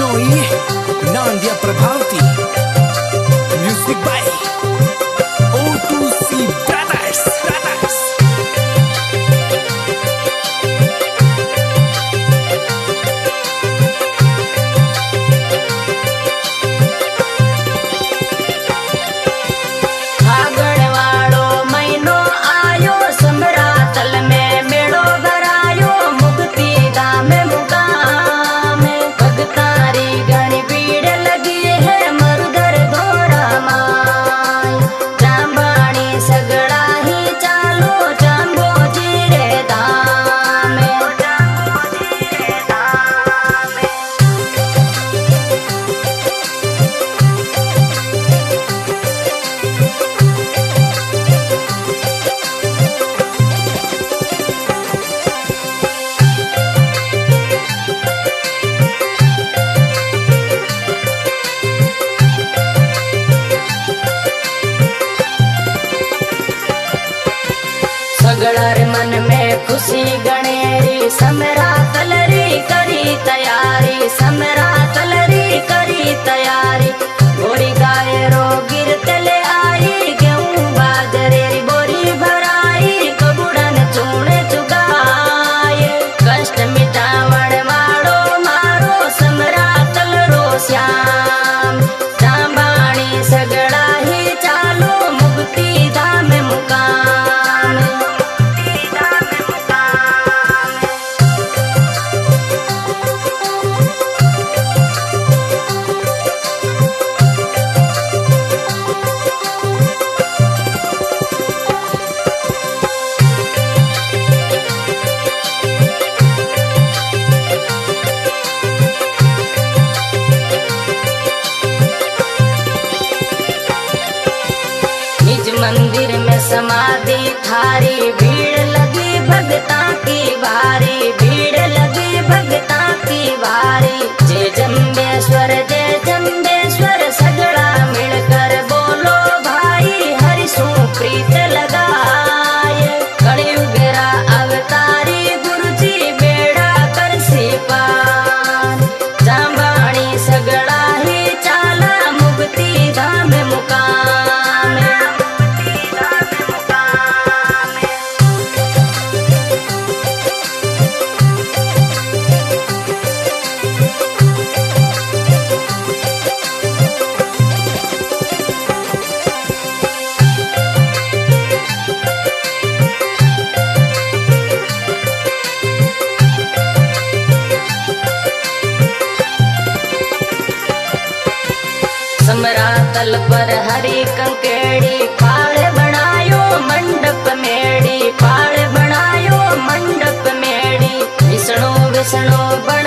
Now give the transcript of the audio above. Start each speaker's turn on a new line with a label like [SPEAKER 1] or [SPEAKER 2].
[SPEAKER 1] Joey, Nandia Prabhavati. Music by O2C Brothers.
[SPEAKER 2] सगड़र मन में खुशी गणेरी समरा तलरी करी तैयारी समरा तलरी करी तैयारी गोरी गाय रो गिर तले आई गेहूं बाजरे बोरी भराई कबूड़न चूण चुगाए कष्ट मिटावण वाड़ो मारो समरा तलरो श्याम जांबाणी सगड़ा ही चालो मुक्ति धाम मुकाम। मंदिर में समाधि थारी भीड़ लगी भगता की भारी भीड़ लगी भगता की भारी जय जम्बेश्वर सगड़ा मिलकर बोलो भाई हरिशु प्रीत लगाए कलयुगरा अवतारी गुरुजी बेड़ा कर सिपार जांबाणी सगड़ा ही चाला मुक्ति धाम मुकाम। समरातल पर हरी कंकेड़ी पाड़ बनायो मंडप मेड़ी पाड़ बनायो मंडप मेड़ी विष्णु